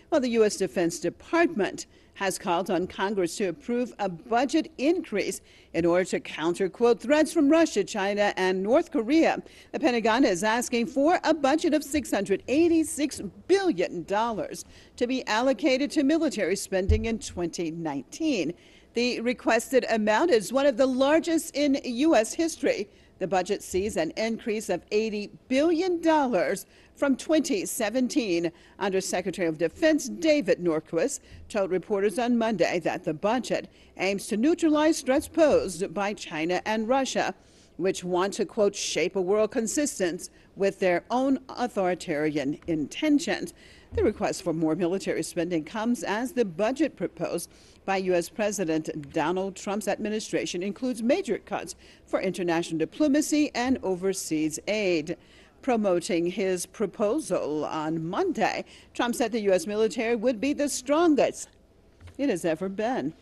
Well, the U.S. Defense Department has called on Congress to approve a budget increase in order to counter, quote, threats from Russia, China, and North Korea. The Pentagon is asking for a budget of $686 billion to be allocated to military spending in 2019. The requested amount is one of the largest in U.S. history. The budget sees an increase of $80 billion from 2017. Undersecretary of Defense David Norquist told reporters on Monday that the budget aims to neutralize threats posed by China and Russia, which want to, quote, shape a world consistent with their own authoritarian intentions. The request for more military spending comes as the budget proposed by U.S. President Donald Trump's administration includes major cuts for international diplomacy and overseas aid. Promoting his proposal on Monday, Trump said the U.S. military would be the strongest it has ever been.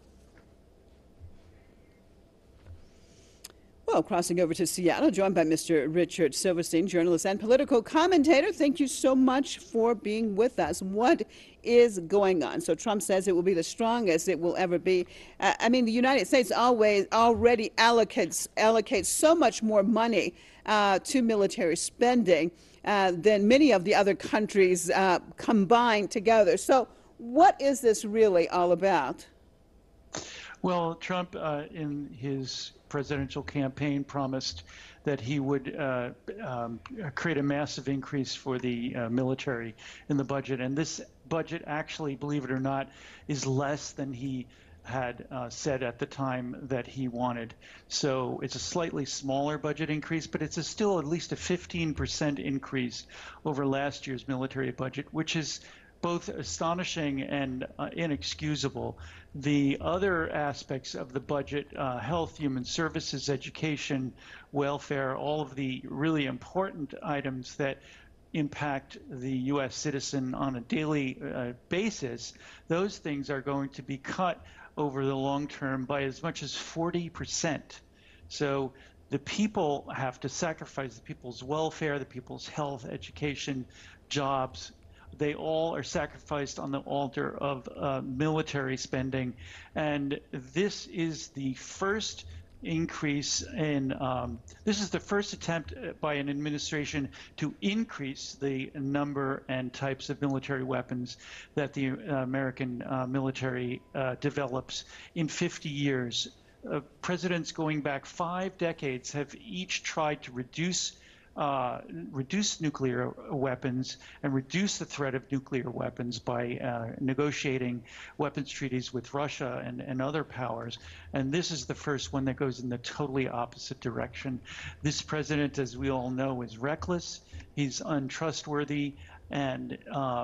Well, crossing over to Seattle, joined by Mr. Richard Silverstein, journalist and political commentator. Thank you so much for being with us. What is going on? So Trump says it will be the strongest it will ever be. The United States already allocates so much more money to military spending than many of the other countries combined together. So what is this really all about? Well, Trump, in his presidential campaign, promised that he would create a massive increase for the military in the budget. And this budget actually, believe it or not, is less than he had said at the time that he wanted. So it's a slightly smaller budget increase, but it's still at least a 15% increase over last year's military budget, which is both astonishing and inexcusable. The other aspects of the budget, health, human services, education, welfare, all of the really important items that impact the U.S. citizen on a daily basis, those things are going to be cut over the long term by as much as 40%. So the people have to sacrifice the people's welfare, the people's health, education, jobs. They all are sacrificed on the altar of military spending. And this is the first increase in, this is the first attempt by an administration to increase the number and types of military weapons that the American military develops in 50 years. Presidents going back 5 decades have each tried to reduce nuclear weapons and reduce the threat of nuclear weapons by negotiating weapons treaties with Russia and other powers. And this is the first one that goes in the totally opposite direction. This president, as we all know, is reckless. He's untrustworthy, and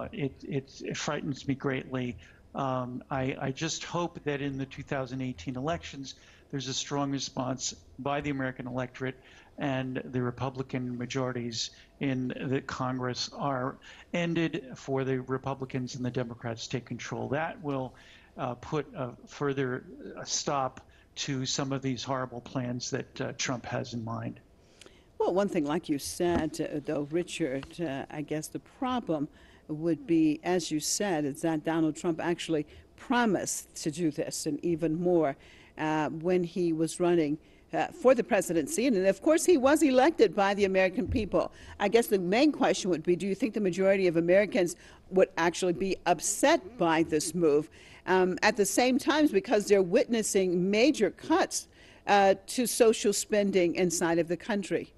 it frightens me greatly. I just hope that in the 2018 elections, there's a strong response by the American electorate, and the Republican majorities in the Congress are ended for the Republicans and the Democrats to take control. That will put a further stop to some of these horrible plans that Trump has in mind. Well, one thing, like you said, though, Richard, I guess the problem would be, as you said, is that Donald Trump actually promised to do this and even more when he was running for the presidency. And of course, he was elected by the American people. I guess the main question would be, do you think the majority of Americans would actually be upset by this move? At the same time, because they're witnessing major cuts to social spending inside of the country.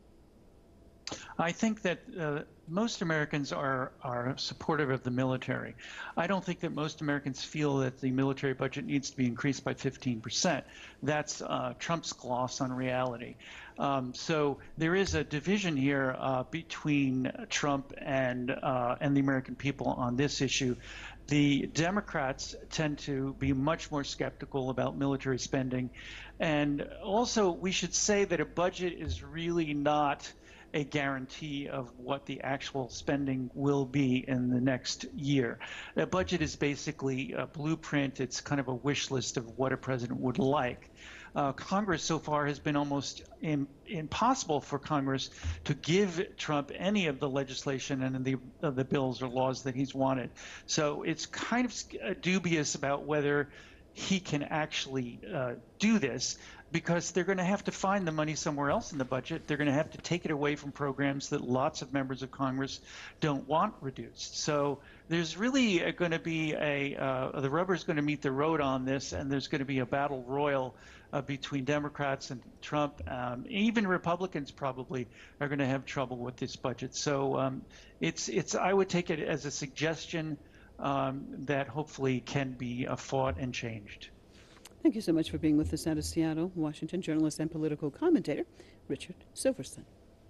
I think that most Americans are supportive of the military. I don't think that most Americans feel that the military budget needs to be increased by 15%. That's Trump's gloss on reality. So there is a division here between Trump and the American people on this issue. The Democrats tend to be much more skeptical about military spending. And also, we should say that a budget is really not a guarantee of what the actual spending will be in the next year. A budget is basically a blueprint. It's kind of a wish list of what a president would like. Congress so far has been almost impossible for Congress to give Trump any of the legislation and the bills or laws that he's wanted. So it's kind of dubious about whether he can actually do this, because they're going to have to find the money somewhere else in the budget. They're going to have to take it away from programs that lots of members of Congress don't want reduced. So there's really going to be the rubber's going to meet the road on this, and there's going to be a battle royal between Democrats and Trump. Even Republicans probably are going to have trouble with this budget. So I would take it as a suggestion that hopefully can be fought and changed. Thank you so much for being with us out of Seattle. Washington journalist and political commentator Richard Silverstein.